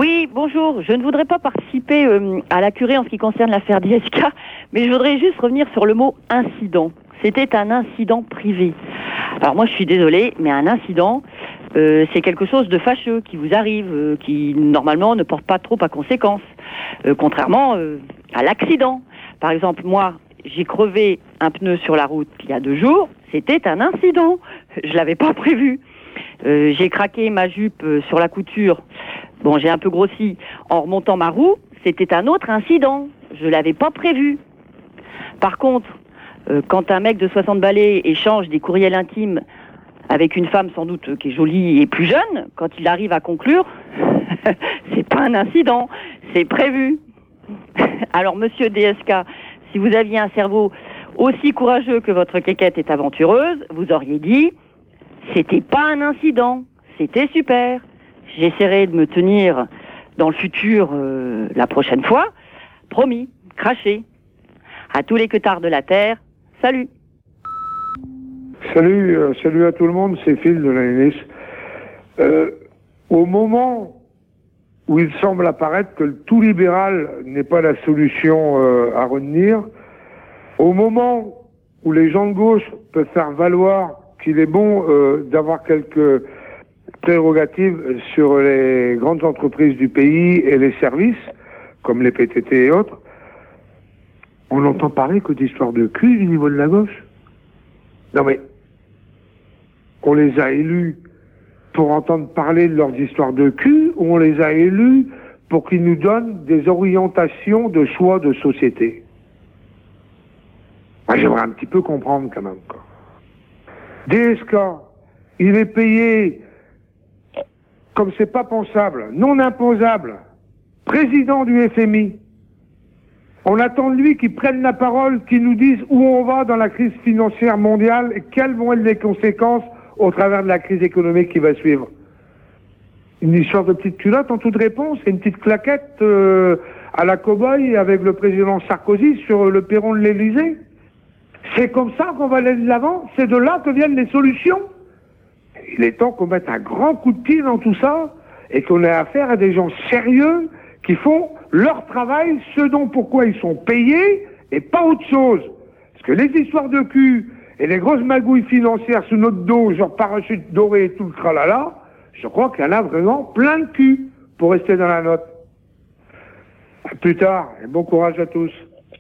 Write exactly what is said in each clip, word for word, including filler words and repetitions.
Oui, bonjour. Je ne voudrais pas participer euh, à la curée en ce qui concerne l'affaire D S K, mais je voudrais juste revenir sur le mot incident. C'était un incident privé. Alors moi, je suis désolée, mais un incident, euh, c'est quelque chose de fâcheux qui vous arrive, euh, qui normalement ne porte pas trop à conséquence, euh, contrairement euh, à l'accident. Par exemple, moi, j'ai crevé un pneu sur la route il y a deux jours, c'était un incident. Je l'avais pas prévu. Euh, j'ai craqué ma jupe euh, sur la couture. Bon, j'ai un peu grossi en remontant ma roue. C'était un autre incident. Je l'avais pas prévu. Par contre, euh, quand un mec de soixante balais échange des courriels intimes avec une femme sans doute euh, qui est jolie et plus jeune, quand il arrive à conclure, c'est pas un incident, c'est prévu. Alors, monsieur D S K, si vous aviez un cerveau aussi courageux que votre quéquette est aventureuse, vous auriez dit, c'était pas un incident, c'était super. J'essaierai de me tenir dans le futur euh, la prochaine fois. Promis, craché. À tous les queutards de la Terre, salut. Salut, euh, salut à tout le monde, c'est Phil de la N S. Euh, au moment où il semble apparaître que le tout libéral n'est pas la solution euh, à retenir, au moment où les gens de gauche peuvent faire valoir qu'il est bon euh, d'avoir quelques prérogatives sur les grandes entreprises du pays et les services, comme les P T T et autres, on n'entend parler que d'histoires de cul du niveau de la gauche. Non mais, on les a élus pour entendre parler de leurs histoires de cul, ou on les a élus pour qu'ils nous donnent des orientations de choix de société? Moi, j'aimerais un petit peu comprendre quand même, quoi. D S K, il est payé comme c'est pas pensable, non imposable, président du F M I. On attend de lui qu'il prenne la parole, qu'il nous dise où on va dans la crise financière mondiale et quelles vont être les conséquences au travers de la crise économique qui va suivre. Une histoire de petite culotte en toute réponse, et une petite claquette euh, à la cow-boy avec le président Sarkozy sur le perron de l'Élysée. C'est comme ça qu'on va aller de l'avant, c'est de là que viennent les solutions. Il est temps qu'on mette un grand coup de pied dans tout ça et qu'on ait affaire à des gens sérieux qui font leur travail, ce dont pourquoi ils sont payés et pas autre chose. Parce que les histoires de cul et les grosses magouilles financières sous notre dos, genre parachute doré et tout le tralala, je crois qu'il y en a vraiment plein de cul pour rester dans la note. À plus tard et bon courage à tous.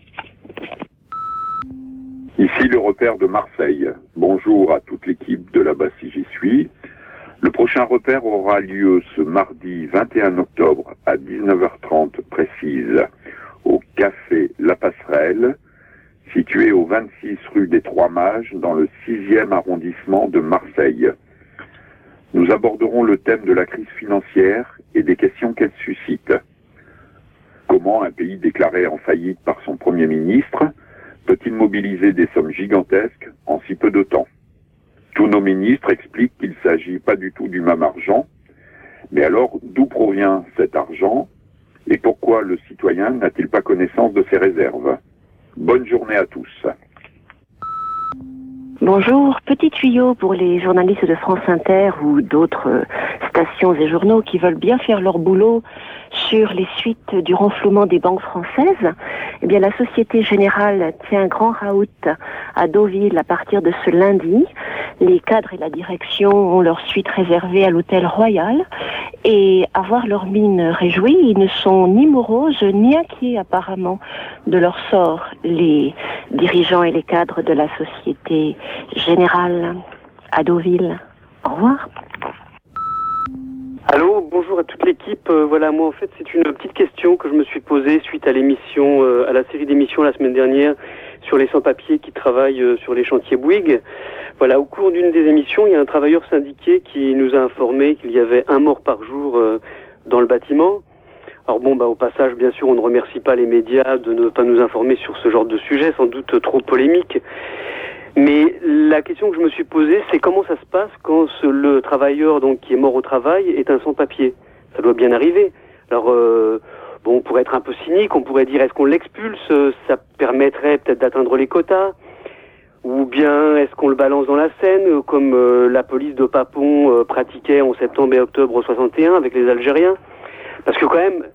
Ici le repère de Marseille. Bonjour à toute l'équipe de là-bas si j'y suis. Le prochain repère aura lieu ce mardi vingt et un octobre à dix-neuf heures trente précise au café La Passerelle, situé au vingt-six rue des Trois Mages dans le sixième arrondissement de Marseille. Nous aborderons le thème de la crise financière et des questions qu'elle suscite. Comment un pays déclaré en faillite par son Premier ministre peut-il mobiliser des sommes gigantesques en si peu de temps? Tous nos ministres expliquent qu'il ne s'agit pas du tout du même argent. Mais alors, d'où provient cet argent et pourquoi le citoyen n'a-t-il pas connaissance de ses réserves? Bonne journée à tous. Bonjour, petit tuyau pour les journalistes de France Inter ou d'autres stations et journaux qui veulent bien faire leur boulot sur les suites du renflouement des banques françaises. Eh bien, la Société Générale tient un grand raout à Deauville à partir de ce lundi. Les cadres et la direction ont leur suite réservée à l'hôtel Royal et à voir leur mine réjouie, ils ne sont ni moroses ni inquiets apparemment de leur sort, les dirigeants et les cadres de la Société Générale à Deauville. Au revoir. Allô, bonjour à toute l'équipe. Euh, voilà, moi en fait c'est une petite question que je me suis posée suite à l'émission, euh, à la série d'émissions la semaine dernière sur les sans-papiers qui travaillent euh, sur les chantiers Bouygues. Voilà, au cours d'une des émissions, il y a un travailleur syndiqué qui nous a informé qu'il y avait un mort par jour euh, dans le bâtiment. Alors bon, bah au passage, bien sûr, on ne remercie pas les médias de ne pas nous informer sur ce genre de sujet, sans doute trop polémique. Mais la question que je me suis posée, c'est comment ça se passe quand ce, le travailleur donc qui est mort au travail est un sans-papier. Ça doit bien arriver. Alors, euh, bon, on pourrait être un peu cynique, on pourrait dire est-ce qu'on l'expulse, ça permettrait peut-être d'atteindre les quotas, ou bien est-ce qu'on le balance dans la Seine, comme euh, la police de Papon euh, pratiquait en septembre et octobre soixante et un avec les Algériens. Parce que quand même,